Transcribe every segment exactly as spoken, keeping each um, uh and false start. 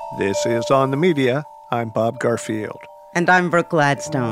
This is On the Media. I'm Bob Garfield. And I'm Brooke Gladstone.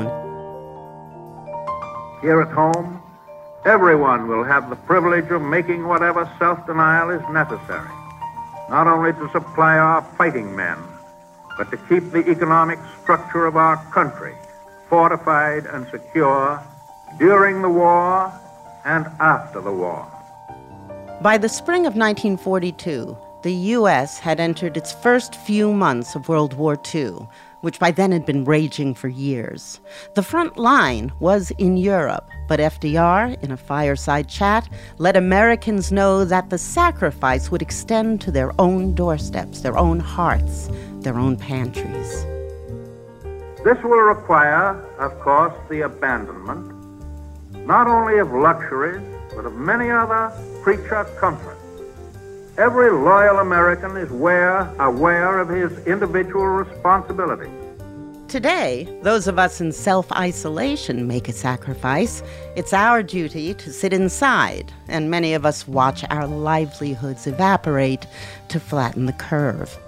Here at home, everyone will have the privilege of making whatever self-denial is necessary, not only to supply our fighting men, but to keep the economic structure of our country fortified and secure during the war and after the war. By the spring of nineteen forty-two, the U S had entered its first few months of World War Two, which by then had been raging for years. The front line was in Europe, but F D R, in a fireside chat, let Americans know that the sacrifice would extend to their own doorsteps, their own hearts, their own pantries. This will require, of course, the abandonment not only of luxuries, but of many other creature comforts. Every loyal American is aware, aware of his individual responsibility. Today, those of us in self-isolation make a sacrifice. It's our duty to sit inside, and many of us watch our livelihoods evaporate to flatten the curve.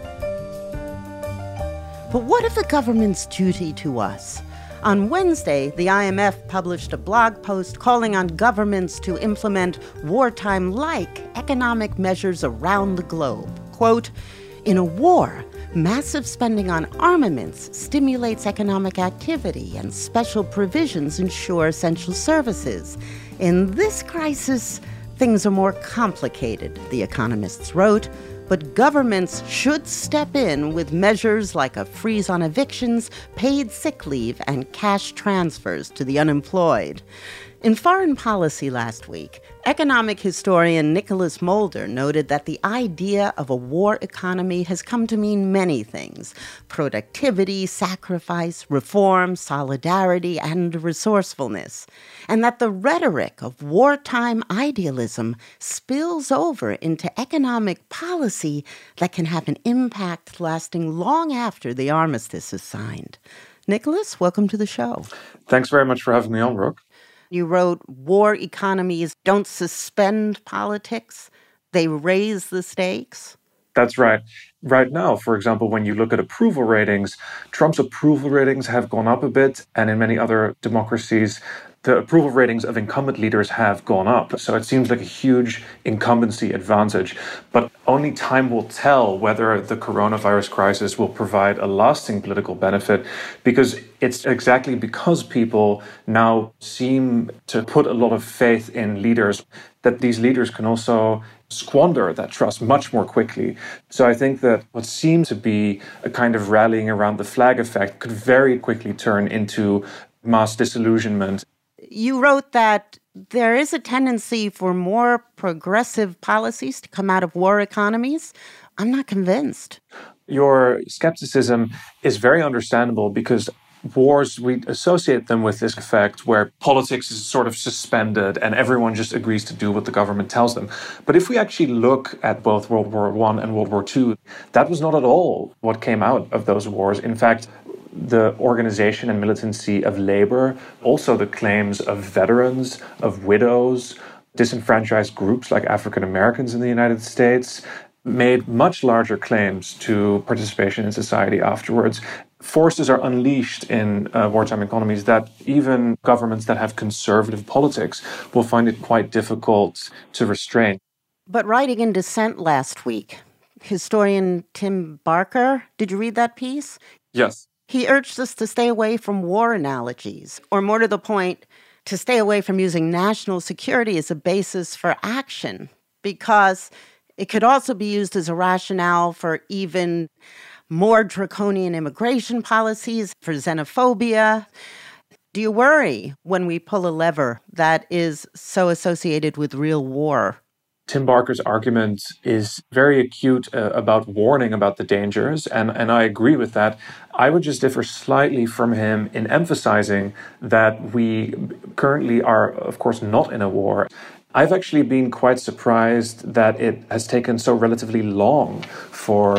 But what of the government's duty to us? On Wednesday, the I M F published a blog post calling on governments to implement wartime-like economic measures around the globe. Quote, "In a war, massive spending on armaments stimulates economic activity and special provisions ensure essential services. In this crisis, things are more complicated," the economists wrote. But governments should step in with measures like a freeze on evictions, paid sick leave, and cash transfers to the unemployed. In Foreign Policy last week, economic historian Nicholas Mulder noted that the idea of a war economy has come to mean many things: productivity, sacrifice, reform, solidarity, and resourcefulness, and that the rhetoric of wartime idealism spills over into economic policy that can have an impact lasting long after the armistice is signed. Nicholas, welcome to the show. Thanks very much for having me on, Brooke. You wrote, "War economies don't suspend politics, they raise the stakes." That's right. Right now, for example, when you look at approval ratings, Trump's approval ratings have gone up a bit, and in many other democracies, the approval ratings of incumbent leaders have gone up. So it seems like a huge incumbency advantage. But only time will tell whether the coronavirus crisis will provide a lasting political benefit, because it's exactly because people now seem to put a lot of faith in leaders that these leaders can also squander that trust much more quickly. So I think that what seems to be a kind of rallying around the flag effect could very quickly turn into mass disillusionment. You wrote that there is a tendency for more progressive policies to come out of war economies. I'm not convinced. Your skepticism is very understandable, because wars, we associate them with this effect where politics is sort of suspended and everyone just agrees to do what the government tells them. But if we actually look at both World War One and World War Two, that was not at all what came out of those wars. In fact, the organization and militancy of labor, also the claims of veterans, of widows, disenfranchised groups like African Americans in the United States, made much larger claims to participation in society afterwards. Forces are unleashed in uh, wartime economies that even governments that have conservative politics will find it quite difficult to restrain. But writing in dissent last week, historian Tim Barker, did you read that piece? Yes. He urged us to stay away from war analogies, or more to the point, to stay away from using national security as a basis for action, because it could also be used as a rationale for even more draconian immigration policies, for xenophobia. Do you worry when we pull a lever that is so associated with real war? Tim Barker's argument is very acute uh, about warning about the dangers, and, and I agree with that. I would just differ slightly from him in emphasizing that we currently are, of course, not in a war. I've actually been quite surprised that it has taken so relatively long for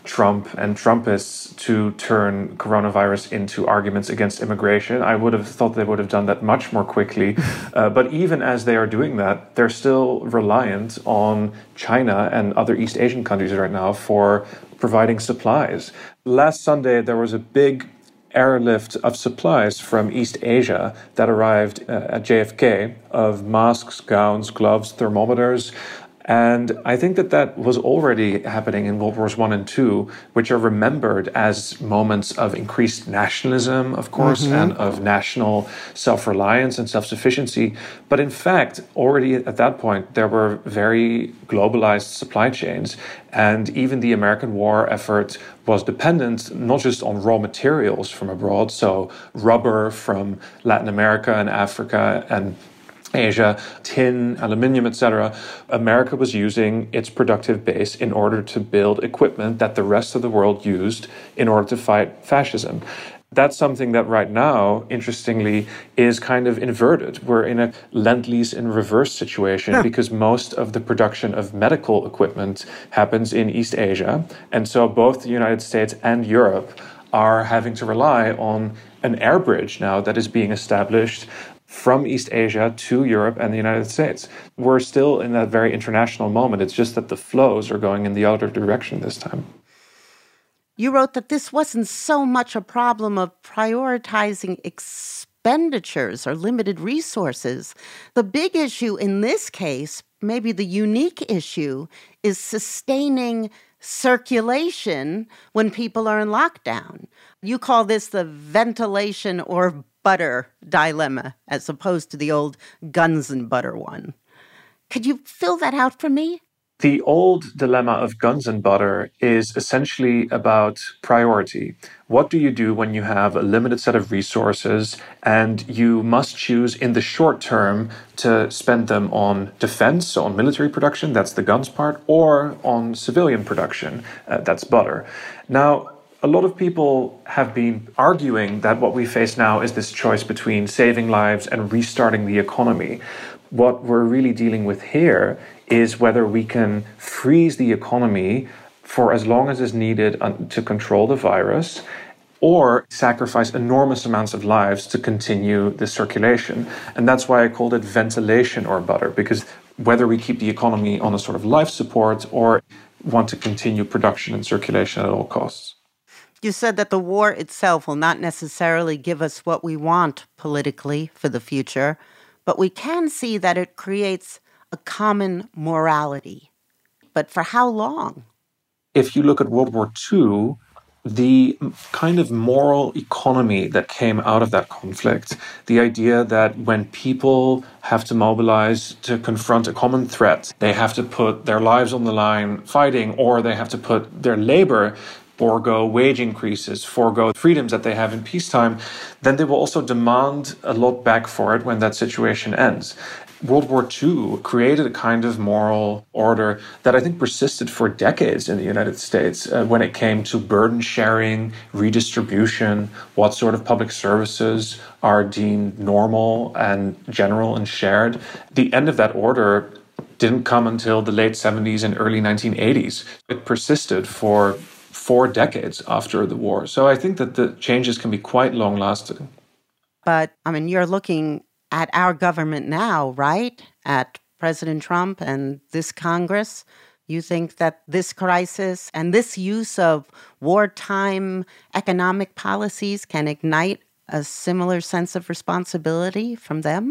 Trump and Trumpists to turn coronavirus into arguments against immigration. I would have thought they would have done that much more quickly. Uh, but even as they are doing that, they're still reliant on China and other East Asian countries right now for providing supplies. Last Sunday, there was a big airlift of supplies from East Asia that arrived uh, at J F K of masks, gowns, gloves, thermometers. And I think that that was already happening in World Wars One and Two, which are remembered as moments of increased nationalism, of course, mm-hmm. and of national self-reliance and self-sufficiency. But in fact, already at that point, there were very globalized supply chains. And even the American war effort was dependent not just on raw materials from abroad, so rubber from Latin America and Africa and Asia, tin, aluminium, et cetera. America was using its productive base in order to build equipment that the rest of the world used in order to fight fascism. That's something that right now, interestingly, is kind of inverted. We're in a Lend-Lease in reverse situation yeah. because most of the production of medical equipment happens in East Asia. And so both the United States and Europe are having to rely on an air bridge now that is being established from East Asia to Europe and the United States. We're still in that very international moment. It's just that the flows are going in the other direction this time. You wrote that this wasn't so much a problem of prioritizing expenditures or limited resources. The big issue in this case, maybe the unique issue, is sustaining circulation when people are in lockdown. You call this the ventilation or butter dilemma, as opposed to the old guns and butter one. Could you fill that out for me? The old dilemma of guns and butter is essentially about priority. What do you do when you have a limited set of resources and you must choose in the short term to spend them on defense, so on military production, that's the guns part, or on civilian production, uh, that's butter. Now, a lot of people have been arguing that what we face now is this choice between saving lives and restarting the economy. What we're really dealing with here is whether we can freeze the economy for as long as is needed to control the virus, or sacrifice enormous amounts of lives to continue the circulation. And that's why I called it ventilation or butter, because whether we keep the economy on a sort of life support or want to continue production and circulation at all costs. You said that the war itself will not necessarily give us what we want politically for the future, but we can see that it creates a common morality. But for how long? If you look at World War Two, the kind of moral economy that came out of that conflict, the idea that when people have to mobilize to confront a common threat, they have to put their lives on the line fighting, or they have to put their labor, forego wage increases, forego freedoms that they have in peacetime, then they will also demand a lot back for it when that situation ends. World War Two created a kind of moral order that I think persisted for decades in the United States uh, when it came to burden sharing, redistribution, what sort of public services are deemed normal and general and shared. The end of that order didn't come until the late seventies and early nineteen eighties. It persisted for four decades after the war. So I think that the changes can be quite long-lasting. But, I mean, you're looking at our government now, right? At President Trump and this Congress. You think that this crisis and this use of wartime economic policies can ignite a similar sense of responsibility from them?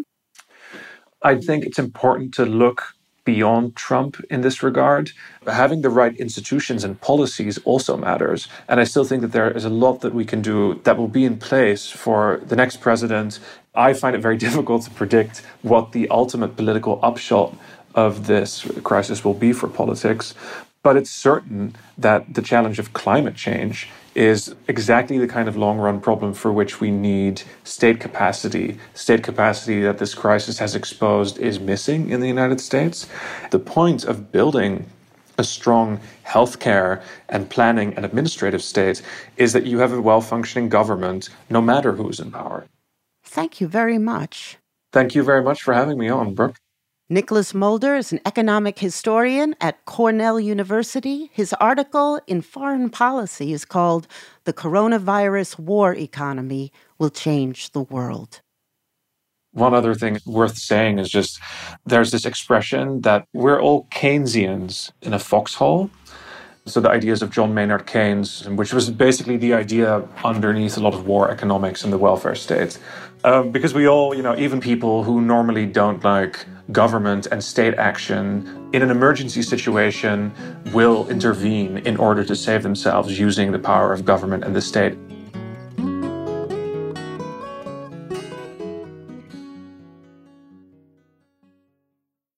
I think it's important to look beyond Trump in this regard. Having the right institutions and policies also matters. And I still think that there is a lot that we can do that will be in place for the next president. I find it very difficult to predict what the ultimate political upshot of this crisis will be for politics. But it's certain that the challenge of climate change is exactly the kind of long-run problem for which we need state capacity. State capacity that this crisis has exposed is missing in the United States. The point of building a strong healthcare and planning and administrative state is that you have a well-functioning government, no matter who's in power. Thank you very much. Thank you very much for having me on, Brooke. Nicholas Mulder is an economic historian at Cornell University. His article in Foreign Policy is called "The Coronavirus War Economy Will Change the World." One other thing worth saying is just there's this expression that we're all Keynesians in a foxhole. So the ideas of John Maynard Keynes, which was basically the idea underneath a lot of war economics and the welfare state. Um, because we all, you know, even people who normally don't like government and state action, in an emergency situation will intervene in order to save themselves using the power of government and the state.